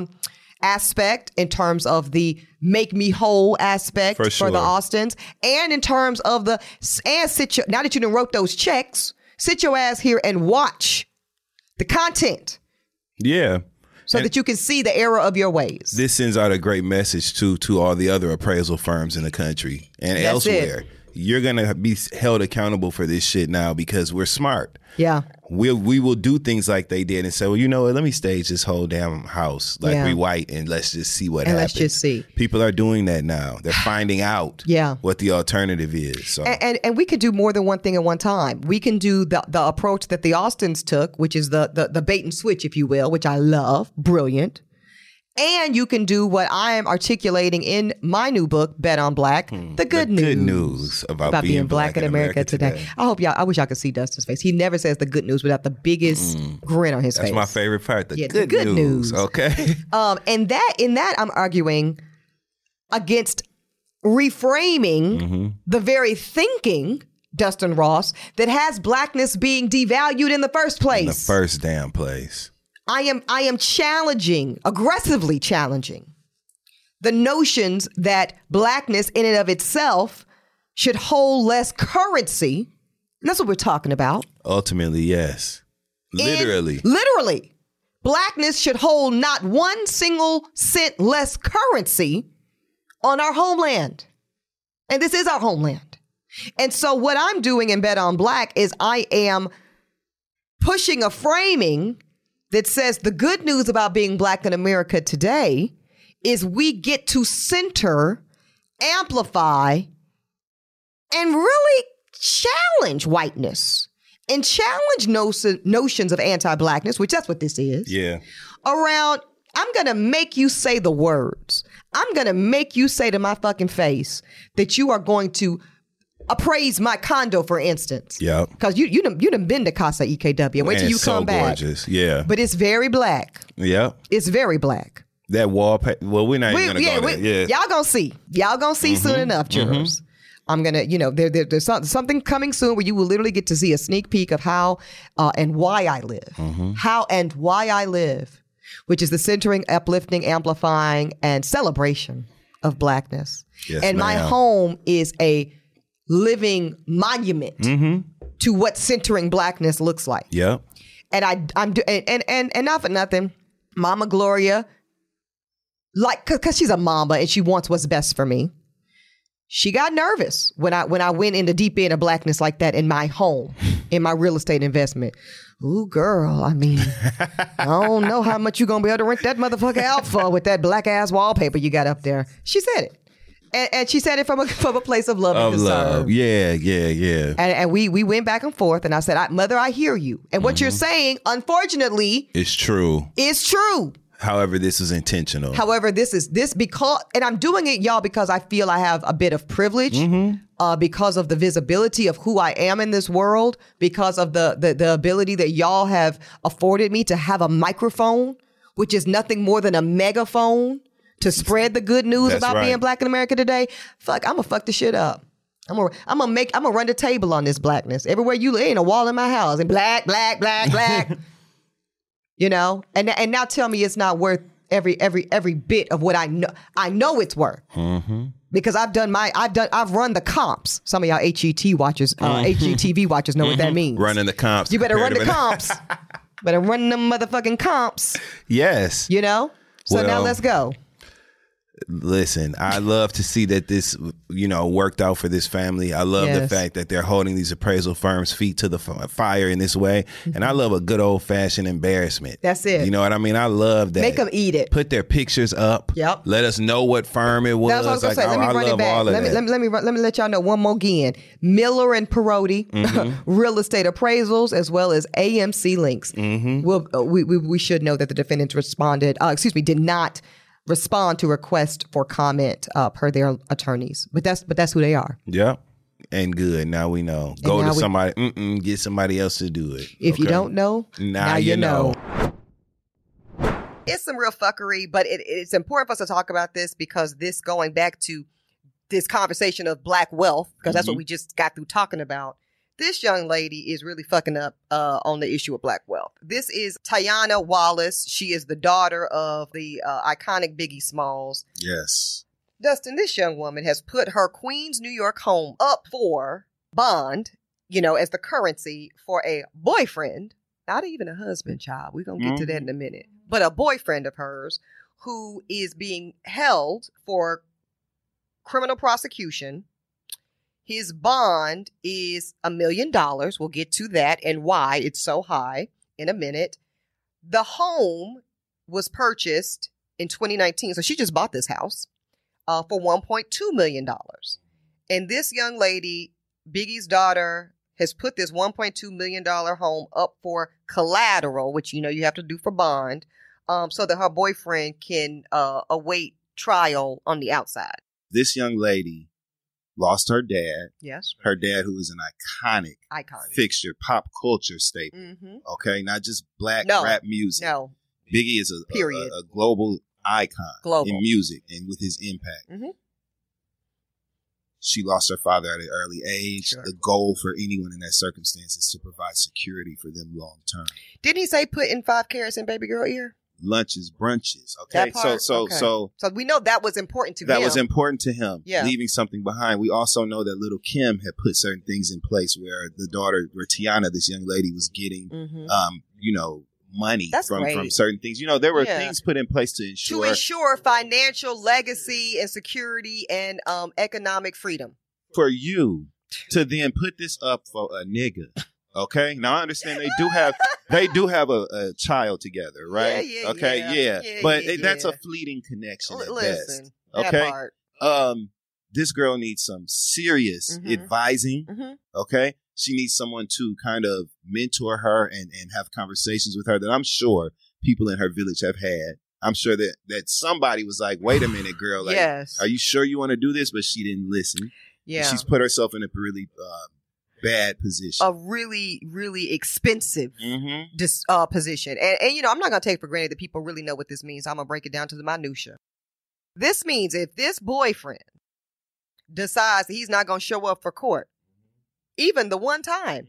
Speaker 2: aspect, in terms of the make me whole aspect for the Austins, and in terms of now that you done wrote those checks, sit your ass here and watch the content.
Speaker 3: Yeah.
Speaker 2: So that you can see the error of your ways. This
Speaker 3: sends out a great message to all the other appraisal firms in the country and elsewhere. You're going to be held accountable for this shit now because we're smart.
Speaker 2: Yeah.
Speaker 3: We will do things like they did and say, well, you know what? Let me stage this whole damn house like we white and let's just see what happens.
Speaker 2: Let's just see.
Speaker 3: People are doing that now. They're finding out what the alternative is. So.
Speaker 2: And we could do more than one thing at one time. We can do the approach that the Austins took, which is the bait and switch, if you will, which I love. Brilliant. And you can do what I am articulating in my new book, Bet on Black, the good news.
Speaker 3: Good news about being black in America today.
Speaker 2: I wish y'all could see Dustin's face. He never says the good news without the biggest grin on his face.
Speaker 3: That's my favorite part, the good news. Okay.
Speaker 2: And in that I'm arguing against reframing the very thinking, Dustin Ross, that has blackness being devalued in the first place.
Speaker 3: In the first damn place.
Speaker 2: I am challenging, aggressively challenging the notions that blackness in and of itself should hold less currency. And that's what we're talking about.
Speaker 3: Ultimately, yes. Literally.
Speaker 2: Literally. Blackness should hold not 1 single cent less currency on our homeland. And this is our homeland. And so what I'm doing in Bet on Black is I am pushing a framing that says the good news about being black in America today is we get to center, amplify, and really challenge whiteness and challenge notions of anti-blackness, which that's what this is.
Speaker 3: Yeah.
Speaker 2: Around, I'm going to make you say the words. I'm going to make you say to my fucking face that you are going to appraise my condo, for instance.
Speaker 3: Yeah.
Speaker 2: Because you done been to Casa EKW. Wait till you come back.
Speaker 3: Gorgeous. Yeah.
Speaker 2: But it's very black.
Speaker 3: Yeah.
Speaker 2: It's very black.
Speaker 3: That wallpaper. Well, we're not even going to go there. Yeah.
Speaker 2: Y'all going to see. Y'all going to see soon enough, jurors. I'm going to, there's something coming soon where you will literally get to see a sneak peek of how and why I live. How and why I live, which is the centering, uplifting, amplifying, and celebration of blackness.
Speaker 3: Yes,
Speaker 2: and my home is a living monument to what centering blackness looks like.
Speaker 3: Yeah.
Speaker 2: And and not for nothing, Mama Gloria, like, cause she's a mama and she wants what's best for me. She got nervous when I went in the deep end of blackness like that in my home, in my real estate investment. Ooh, girl, I mean, I don't know how much you're going to be able to rent that motherfucker out for with that black ass wallpaper you got up there. She said it. And she said it from a place of love and concern.
Speaker 3: Love. Yeah.
Speaker 2: And we went back and forth, and I said, Mother, I hear you. And what you're saying, unfortunately,
Speaker 3: it's true.
Speaker 2: Is true.
Speaker 3: However, this is intentional.
Speaker 2: However, this because, and I'm doing it, y'all, because I feel I have a bit of privilege, because of the visibility of who I am in this world, because of the ability that y'all have afforded me to have a microphone, which is nothing more than a megaphone to spread the good news about being black in America today. Fuck, I'm gonna fuck the shit up. I'm gonna run the table on this blackness. Everywhere you ain't a wall in my house and black. You know, and now tell me it's not worth every bit of what I know. I know it's worth because I've run the comps. Some of y'all HGTV watchers know what that means.
Speaker 3: Running the comps.
Speaker 2: You better run the comps. Better run them motherfucking comps.
Speaker 3: Yes.
Speaker 2: You know. So now let's go.
Speaker 3: Listen, I love to see that this, worked out for this family. I love the fact that they're holding these appraisal firms' feet to the fire in this way. And I love a good old fashioned embarrassment.
Speaker 2: That's it.
Speaker 3: You know what I mean? I love that.
Speaker 2: Make them eat it.
Speaker 3: Put their pictures up.
Speaker 2: Yep.
Speaker 3: Let us know what firm it was.
Speaker 2: That's what I was going to say. Let me run it back. Let me let y'all know one more again. Miller and Perotti, real estate appraisals, as well as AMC Links. We should know that the defendants did not respond to request for comment per their attorneys, but that's who they are.
Speaker 3: Yep. And good. Now we know. Go to somebody. Get somebody else to do it.
Speaker 2: If you don't know, now you know. It's some real fuckery, but it's important for us to talk about this because this going back to this conversation of black wealth, because that's what we just got through talking about. This young lady is really fucking up on the issue of black wealth. This is Tiana Wallace. She is the daughter of the iconic Biggie Smalls.
Speaker 3: Yes.
Speaker 2: Dustin, this young woman has put her Queens, New York home up for bond, as the currency for a boyfriend, not even a husband, child. We're going to get to that in a minute. But a boyfriend of hers who is being held for criminal prosecution. His bond is $1 million. We'll get to that and why it's so high in a minute. The home was purchased in 2019. So she just bought this house for $1.2 million. And this young lady, Biggie's daughter, has put this $1.2 million home up for collateral, which, you have to do for bond, so that her boyfriend can await trial on the outside.
Speaker 3: This young lady lost her dad.
Speaker 2: Yes.
Speaker 3: Her dad, who is an iconic fixture, pop culture staple. Okay, not just black rap music.
Speaker 2: No.
Speaker 3: Biggie is a, a global icon in music and with his impact. She lost her father at an early age.
Speaker 2: Sure.
Speaker 3: The goal for anyone in that circumstance is to provide security for them long term.
Speaker 2: Didn't he say putting 5 carats in baby girl ear?
Speaker 3: Lunches, brunches. Okay.
Speaker 2: That part? So we know that was important to him.
Speaker 3: That was important to him.
Speaker 2: Yeah.
Speaker 3: Leaving something behind. We also know that little Kim had put certain things in place where the daughter, where Tiana, this young lady, was getting, money from certain things. There were things put in place to ensure
Speaker 2: financial legacy and security and economic freedom
Speaker 3: for you to then put this up for a nigga. Okay, now I understand they do have a child together, right? But that's a fleeting connection at best. Okay, this girl needs some serious advising. Okay, she needs someone to kind of mentor her and have conversations with her that I'm sure people in her village have had. I'm sure that somebody was like, wait a minute, girl. Like, are you sure you want to do this? But she didn't listen. Yeah. And she's put herself in a really bad position.
Speaker 2: A really, really expensive position. And I'm not going to take for granted that people really know what this means. I'm going to break it down to the minutia. This means if this boyfriend decides that he's not going to show up for court, even the one time,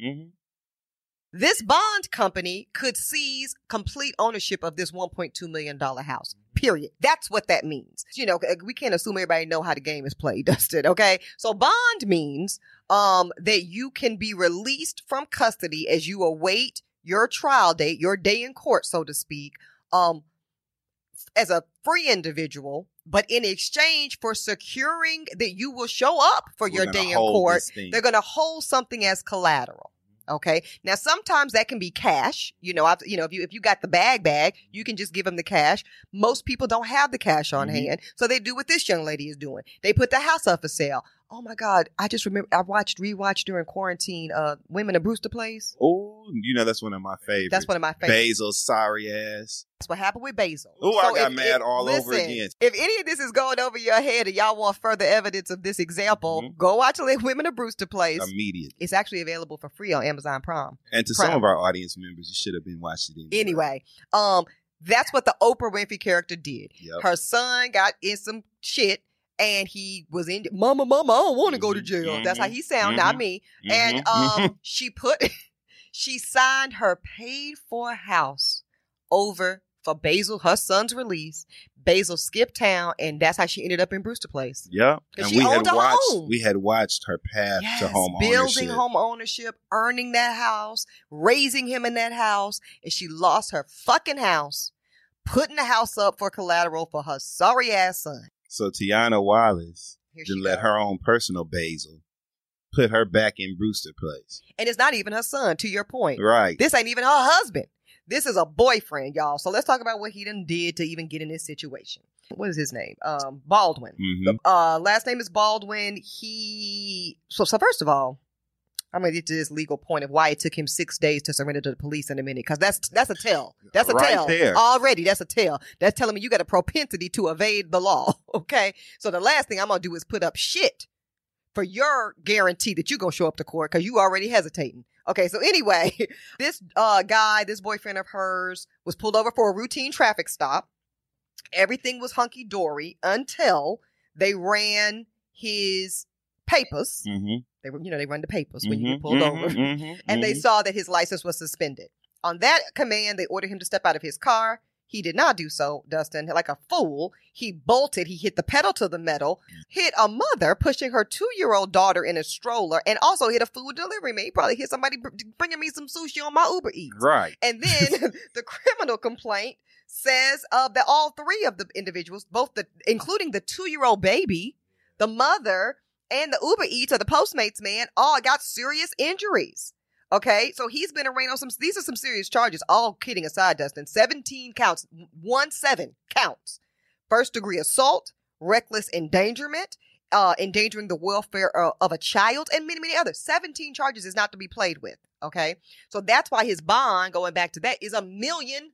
Speaker 2: this bond company could seize complete ownership of this $1.2 million house. Period. That's what that means. We can't assume everybody know how the game is played, Dustin. Okay. So bond means that you can be released from custody as you await your trial date, your day in court, so to speak, as a free individual, but in exchange for securing that you will show up for your day in court, they're going to hold something as collateral. Okay. Now, sometimes that can be cash. If you got the bag, you can just give them the cash. Most people don't have the cash on hand. So they do what this young lady is doing. They put the house up for sale. Oh my God. I just remember I rewatched during quarantine, Women of Brewster Place.
Speaker 3: Oh, that's one of my favorites.
Speaker 2: That's one of my favorites.
Speaker 3: Basil, sorry ass.
Speaker 2: That's what happened with Basil.
Speaker 3: Oh, I got mad all over again.
Speaker 2: If any of this is going over your head and y'all want further evidence of this example, go watch Women of Brewster Place.
Speaker 3: Immediately.
Speaker 2: It's actually available for free on Amazon Prime.
Speaker 3: And to some of our audience members, you should have been watching it
Speaker 2: anyway. That's what the Oprah Winfrey character did. Yep. Her son got in some shit. And he was in, Mama, I don't want to go to jail. That's how he sound, not me. And she signed her paid for house over for Basil, her son's release. Basil skipped town, and that's how she ended up in Brewster Place.
Speaker 3: Yeah.
Speaker 2: And she owned a home.
Speaker 3: We had watched her path to home ownership.
Speaker 2: Building home ownership, earning that house, raising him in that house. And she lost her fucking house, putting the house up for collateral for her sorry ass son.
Speaker 3: So Tiana Wallace then let her own personal Basil put her back in Brewster Place.
Speaker 2: And it's not even her son, to your point.
Speaker 3: Right.
Speaker 2: This ain't even her husband. This is a boyfriend, y'all. So let's talk about what he done did to even get in this situation. What is his name? Baldwin. Last name is Baldwin. So first of all, I'm going to get to this legal point of why it took him 6 days to surrender to the police in a minute. Because that's a tell. That's a tell.
Speaker 3: There.
Speaker 2: Already, that's a tell. That's telling me you got a propensity to evade the law. Okay? So the last thing I'm going to do is put up shit for your guarantee that you're going to show up to court because you already hesitating. Okay, so anyway, this guy, this boyfriend of hers, was pulled over for a routine traffic stop. Everything was hunky-dory until they ran his papers. They run the papers when you get pulled over. And they saw that his license was suspended. On that command, they ordered him to step out of his car. He did not do so, Dustin. Like a fool, he bolted. He hit the pedal to the metal, hit a mother pushing her 2-year-old daughter in a stroller, and also hit a food delivery man. He probably hit somebody bringing me some sushi on my Uber Eats.
Speaker 3: Right.
Speaker 2: And then the criminal complaint says that all three of the individuals, including the 2-year-old baby, the mother, and the Uber Eats or the Postmates man, all got serious injuries. Okay, so he's been arraigned on these are some serious charges, all kidding aside, Dustin. 17 counts, 17 counts. First degree assault, reckless endangerment, endangering the welfare of a child, and many, many others. 17 charges is not to be played with, okay? So that's why his bond, going back to that, is $1 million.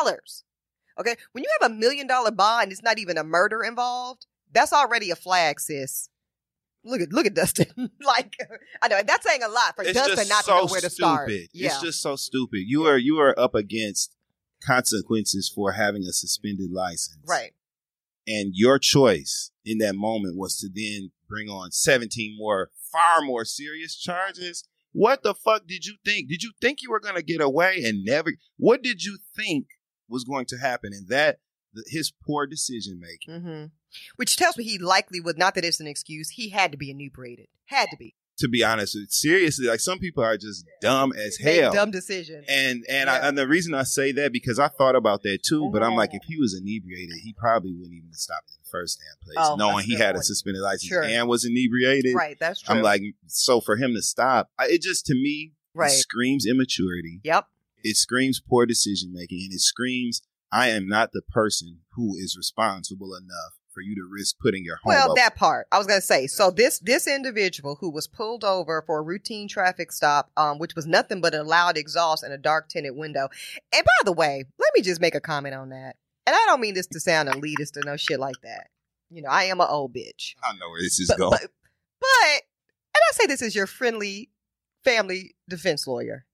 Speaker 2: Okay, when you have $1 million bond, it's not even a murder involved. That's already a flag, sis. Look at Dustin. Like, I know that's saying a lot for Dustin not to know where to start.
Speaker 3: Yeah. It's just so stupid. You are up against consequences for having a suspended license.
Speaker 2: Right.
Speaker 3: And your choice in that moment was to then bring on 17 more, far more serious charges. What the fuck did you think? Did you think you were going to get away and never? What did you think was going to happen? And that, his poor decision making.
Speaker 2: Mm-hmm. Which tells me he likely would, not that it's an excuse, he had to be inebriated. Had to be.
Speaker 3: To be honest, seriously, like some people are just dumb as hell.
Speaker 2: Dumb decision.
Speaker 3: And the reason I say that, because I thought about that too, but I'm like, if he was inebriated, he probably wouldn't even have stopped in the first damn place, knowing he had a suspended license and was inebriated.
Speaker 2: Right, that's true.
Speaker 3: I'm like, so for him to stop, it just, to me, it screams immaturity.
Speaker 2: Yep.
Speaker 3: It screams poor decision making, and it screams, I am not the person who is responsible enough for you to risk putting your home up.
Speaker 2: That part I was going to say. So this individual who was pulled over for a routine traffic stop, which was nothing but a loud exhaust and a dark tinted window. And by the way, let me just make a comment on that. And I don't mean this to sound elitist or no shit like that. You know, I am an old bitch.
Speaker 3: I know where this is going.
Speaker 2: But, and I say this as your friendly family defense lawyer.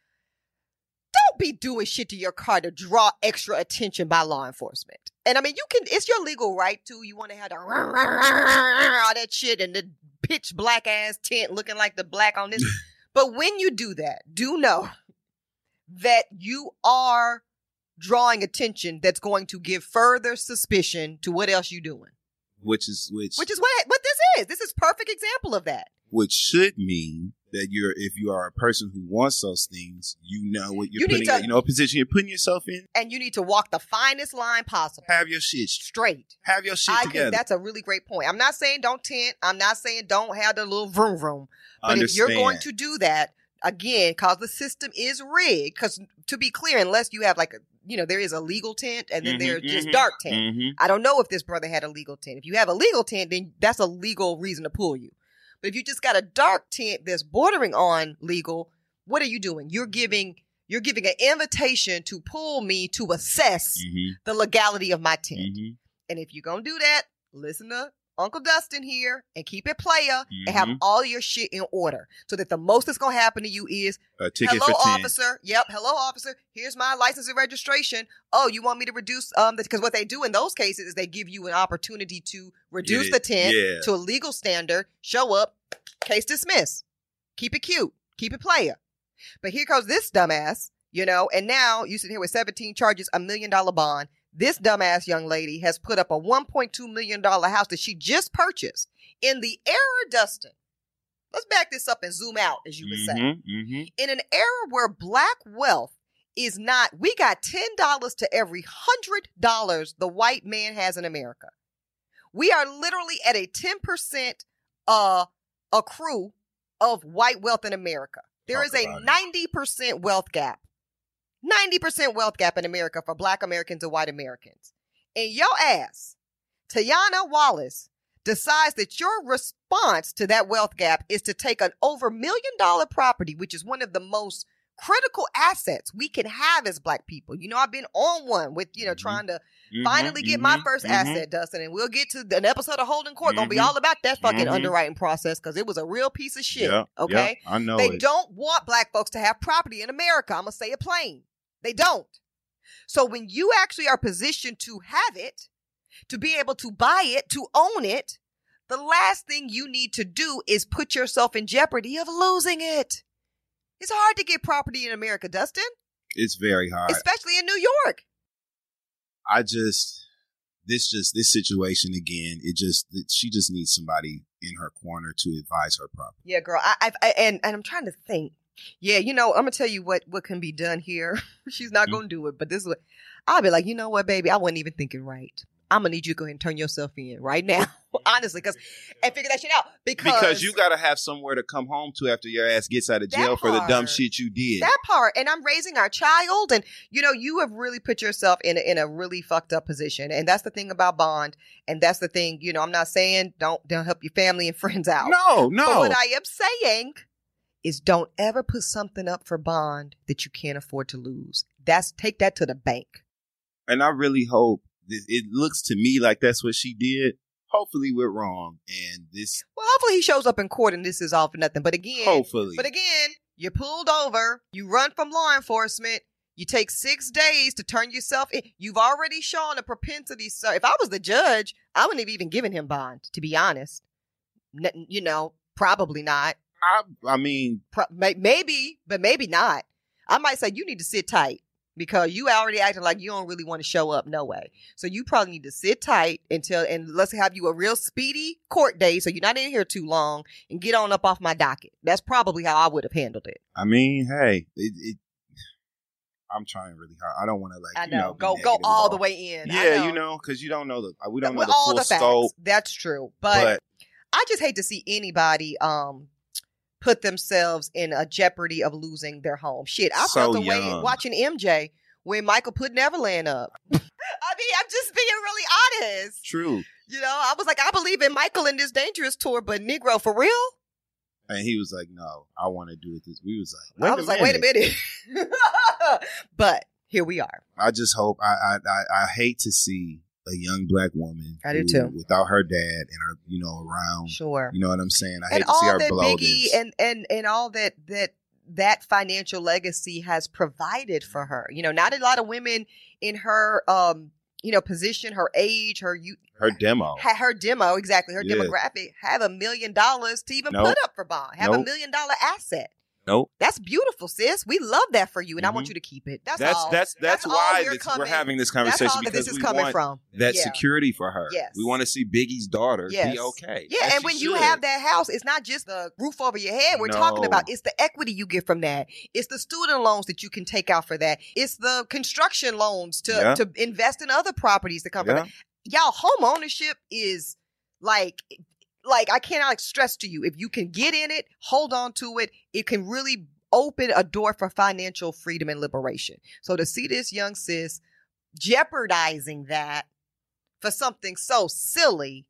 Speaker 2: Don't be doing shit to your car to draw extra attention by law enforcement. And I mean, it's your legal right to. You want to have the all that shit and the pitch black ass tint looking like the black on this. But when you do that, do know that you are drawing attention that's going to give further suspicion to what else you're doing. Which is what this is. This is perfect example of that.
Speaker 3: Which should mean that if you are a person who wants those things, you know what you're putting, a position you're putting yourself in.
Speaker 2: And you need to walk the finest line possible.
Speaker 3: Have your shit
Speaker 2: straight.
Speaker 3: Have your shit together.
Speaker 2: I think that's a really great point. I'm not saying don't tint. I'm not saying don't have the little vroom vroom. But if you're going to do that, again, because the system is rigged, because to be clear, unless you have there is a legal tint and then there's just dark tint. Mm-hmm. I don't know if this brother had a legal tint. If you have a legal tint, then that's a legal reason to pull you. But if you just got a dark tint that's bordering on legal, what are you doing? You're giving an invitation to pull me to assess the legality of my tint. Mm-hmm. And if you're going to do that, listen to Uncle Dustin here and keep it player and have all your shit in order so that the most that's going to happen to you is, hello, officer. Yep. Hello, officer. Here's my license and registration. Oh, you want me to reduce, because what they do in those cases is they give you an opportunity to reduce the tint to a legal standard, show up, case dismissed. Keep it cute. Keep it player. But here goes this dumbass, and now you sit here with 17 charges, $1 million bond. This dumbass young lady has put up a $1.2 million house that she just purchased in the era, Dustin. Let's back this up and zoom out, as you would say. Mm-hmm. In an era where black wealth is not, we got $10 to every $100 the white man has in America. We are literally at a 10% accrue of white wealth in America. There is a 90% wealth gap. 90% wealth gap in America for black Americans and white Americans. And your ass, Tiana Wallace, decides that your response to that wealth gap is to take an over $1 million property, which is one of the most critical assets we can have as black people. I've been on one with, trying to finally get my first asset, Dustin, and we'll get to an episode of Holding Court. Gonna be all about that fucking underwriting process because it was a real piece of shit. Yeah, okay?
Speaker 3: Yeah, I know
Speaker 2: they don't want black folks to have property in America. I'm gonna say it plain. They don't. So when you actually are positioned to have it, to be able to buy it, to own it, the last thing you need to do is put yourself in jeopardy of losing it. It's hard to get property in America, Dustin.
Speaker 3: It's very hard.
Speaker 2: Especially in New York.
Speaker 3: This situation again, she just needs somebody in her corner to advise her properly.
Speaker 2: Yeah, girl. And I'm trying to think. Yeah, I'm going to tell you what can be done here. She's not going to do it, but this is what I'll be like, you know what, baby? I wasn't even thinking right. I'm going to need you to go ahead and turn yourself in right now, honestly, and figure that shit out.
Speaker 3: Because you got to have somewhere to come home to after your ass gets out of jail for the dumb shit you did.
Speaker 2: That part. And I'm raising our child. And, you have really put yourself in a really fucked up position. And that's the thing about bond. And that's the thing, I'm not saying don't help your family and friends out.
Speaker 3: No.
Speaker 2: But what I am saying is don't ever put something up for bond that you can't afford to lose. Take that to the bank.
Speaker 3: And I really hope, it looks to me like that's what she did. Hopefully we're wrong. And
Speaker 2: hopefully he shows up in court and this is all for nothing. But again, you're pulled over, you run from law enforcement, you take 6 days to turn yourself in. You've already shown a propensity. So if I was the judge, I wouldn't have even given him bond, to be honest. Probably not.
Speaker 3: I mean,
Speaker 2: maybe, but maybe not. I might say you need to sit tight because you already acting like you don't really want to show up. No way. So you probably need to sit tight and let's have you a real speedy court day so you're not in here too long and get on up off my docket. That's probably how I would have handled it.
Speaker 3: I mean, hey, I'm trying really hard. I don't want to
Speaker 2: go all the way in.
Speaker 3: Yeah, because you don't know we don't know the full scope.
Speaker 2: That's true, but I just hate to see anybody put themselves in a jeopardy of losing their home. Shit, I felt the way watching MJ when Michael put Neverland up. I mean, I'm just being really honest.
Speaker 3: True.
Speaker 2: I was like, I believe in Michael and this Dangerous tour, but Negro, for real?
Speaker 3: And he was like, no, I want to do it this. We was
Speaker 2: like, wait a minute. But here we are.
Speaker 3: I just hope, I hate to see a young black woman.
Speaker 2: I do too.
Speaker 3: Without her dad and her, around.
Speaker 2: Sure.
Speaker 3: You know what I'm saying? I hate to see her blow this.
Speaker 2: And all that financial legacy has provided for her. Not a lot of women in her, position, her age, her
Speaker 3: demo.
Speaker 2: Her demo, exactly. Her demographic have $1 million to even put up for bond. Have $1 million asset.
Speaker 3: Nope.
Speaker 2: That's beautiful, sis. We love that for you, and I want you to keep it. That's
Speaker 3: why we're having this conversation.
Speaker 2: That's all that this is coming from.
Speaker 3: That security for her.
Speaker 2: Yes.
Speaker 3: We want to see Biggie's daughter be okay.
Speaker 2: Yeah, and when you have that house, it's not just the roof over your head we're talking about. It's the equity you get from that. It's the student loans that you can take out for that. It's the construction loans to invest in other properties that come from that. Y'all, home ownership is like I cannot stress to you, if you can get in it, hold on to it, it can really open a door for financial freedom and liberation. So to see this young sis jeopardizing that for something so silly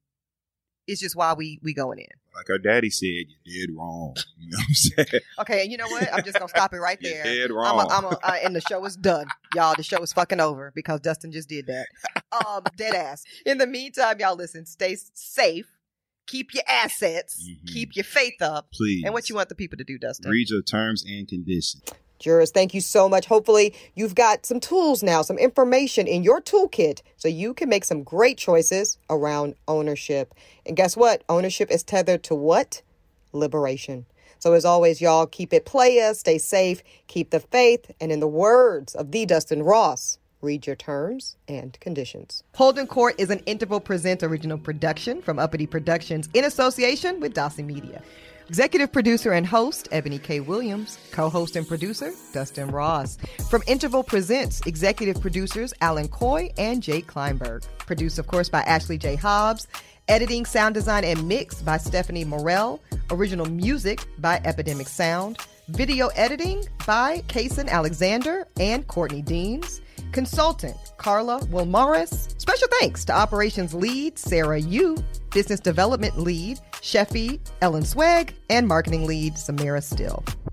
Speaker 2: is just why we going in.
Speaker 3: Like her daddy said, you did wrong. You know what I'm saying?
Speaker 2: Okay, and you know what? I'm just going to stop it right there.
Speaker 3: You did wrong.
Speaker 2: And the show is done. Y'all, the show is fucking over because Dustin just did that. Dead ass. In the meantime, y'all listen, stay safe. Keep your assets. Keep your faith up.
Speaker 3: Please.
Speaker 2: And what you want the people to do, Dustin?
Speaker 3: Read your terms and conditions.
Speaker 2: Jurors, thank you so much. Hopefully you've got some tools now, some information in your toolkit so you can make some great choices around ownership. And guess what? Ownership is tethered to what? Liberation. So as always, y'all, keep it playa, stay safe, keep the faith, and in the words of the Dustin Ross, read your terms and conditions. Holden Court is an Interval Presents original production from Uppity Productions in association with Dawson Media. Executive producer and host, Ebony K. Williams. Co-host and producer, Dustin Ross. From Interval Presents, executive producers, Alan Coy and Jake Kleinberg. Produced, of course, by Ashley J. Hobbs. Editing, sound design, and mix by Stephanie Morell. Original music by Epidemic Sound. Video editing by Kason Alexander and Courtney Deans. Consultant, Carla Wilmaris. Special thanks to Operations Lead, Sarah Yu. Business Development Lead, Sheffy Ellen Swag. And Marketing Lead, Samira Still.